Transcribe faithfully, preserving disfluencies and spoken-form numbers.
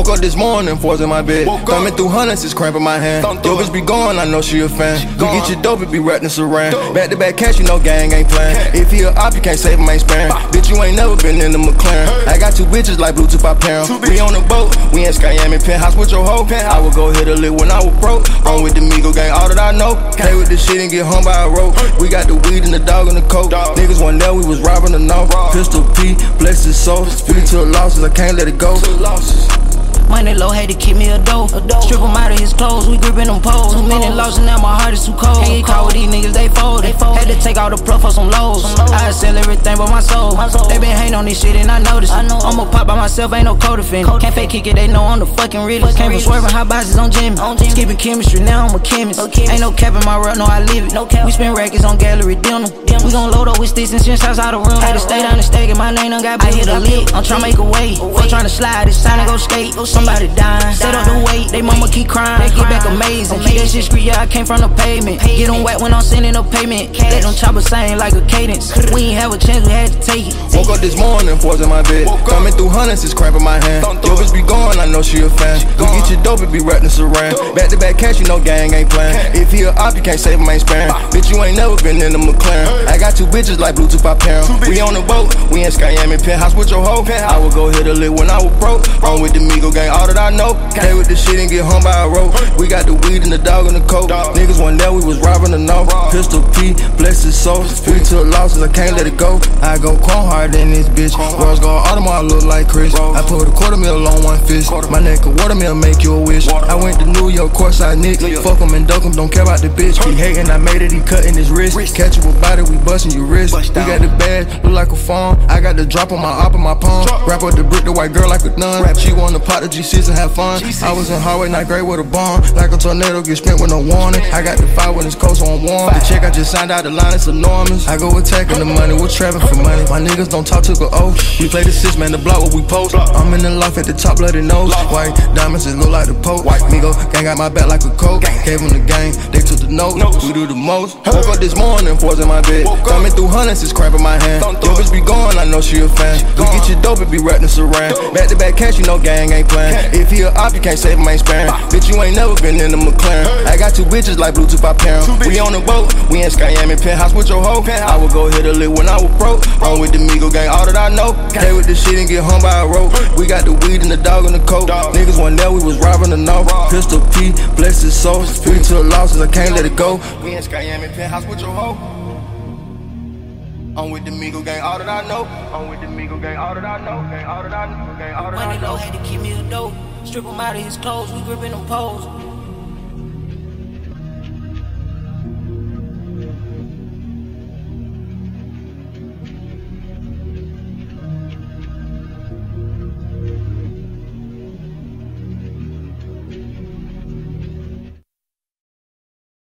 Woke up this morning, fours in my bed. Coming through hundreds, it's cramping my hand. Yo, bitch be gone, I know she a fan. Go get your dope, it be wrapped in saran. Back to back cash, you know gang ain't playing. If he a op, you can't save him, ain't sparing. Bitch, you ain't never been in the McLaren. I got two bitches like Bluetooth, I pair 'em. We on the boat, we in Skyami penthouse with your hoe. I would go hit a lick when I was broke. Run with the Migo gang, all that I know. Play with the shit and get hung by a rope. We got the weed and the dog and the coke. Niggas wasn't there, we was robbing the north. Pistol P, bless his soul. Speak to the losses, I can't let it go. Money low, had to keep me a dope. Strip him out of his clothes, we gripping them poles. Too many losses, now my heart is too cold. Can't get caught with these niggas, they folded. Had to take all the pluff for some lows. I sell everything but my soul. They been hating on this shit and I noticed it. I'ma pop by myself, ain't no co-defendant. Can't fake kick it, they know I'm the fucking realest. Came from swerving hot boxes on Jimmy. Skipping chemistry, now I'm a chemist. Ain't no cap in my rut, no I live it. We spend records on gallery dinner. We gon' load up with sticks and send shots out the room. Had to stay down the stake and my name done got. I hit a lick, I'm tryna make a way. Fuck tryna slide, it's time to go skate. Somebody dying, set up the weight, they mama keep crying. They get back amazing, keep that shit street, yeah, I came from the pavement. Get on wet when I'm sending a payment. Let them choppers sing like a cadence. We ain't have a chance, we had to take it. Woke up this morning, fours in my bed. Coming through hundreds, it's cramping my hand. Yo, bitch be gone, I know she a fan. Go get your dope, it be wrapped in saran. Back to back cash, you know gang ain't playing. If he a op, you can't save him, ain't sparing. Bitch, you ain't never been in the McLaren. I got two bitches like Bluetooth, I pair 'em. We on the boat, we in Skyami penthouse with your hoe. I would go hit a lick when I was broke. Run with the Migo gang, all that I know. Play with the shit and get hung by a rope. We got the weed and the dog and the coke. Niggas wasn't there, we was robbing the north. Pistol P, bless his soul. Speak to the losses, I can't let it go. I go chrome hard in this bitch. Rose gold Audemars, I look like Chris. I put a quarter mil on one fist. My neck a watermill make you a wish. I went to New York, courtside Knicks. Fuck him and duck him, don't care about the bitch. He hating, I made it, he cutting his wrist. Catch you with body, we busting your wrist. We got the badge, look like a farm. I got the drop on my op in my palm. Wrap up the brick, the white girl like a nun. She wanna pop the G six and have fun. I was in Highway, not great with a bomb. Like a tornado, get spent with no warning. I got the fire when it's cold, so I'm warm. The check I just signed out, the line is enormous. I go attacking the money, we're trapping for money. My niggas don't talk to the O. We play the six, man, the block what we post. I'm in the loft at the top, bloody nose. White diamonds, it look like the Pope. White Migo, gang got my back like a coat. Gave them the gang, they took the note. We do the most. Woke up this morning, fours in my bed. Coming through hundreds, it's cramping my hand. Yo, bitch be gone, I know she a fan. Go get your dope, it be wrapped in saran. Back to back cash, you know gang ain't playing. If he a op, you can't save him, ain't sparing. Bitch, you ain't never been in the McLaren. I got two bitches like Bluetooth, I pair 'em. We on the boat, we in Skyami penthouse with your hoe. I would go hit a lick when I was broke. Run with the Migo gang, all that I know. Play with the shit and get hung by a rope. We got the weed and the dog and the coke. Niggas wasn't there, we was robbing the north. Pistol P, bless his soul. Speak to the losses, I can't let it go. We in Skyami penthouse with your hoe. I'm with the Migo gang, all that I know. I'm with the Migo gang, all that I know. Gang, all that I know. Gang, all that I know. Money low, had to keep me a dope. Strip him out of his clothes, we gripping them poles.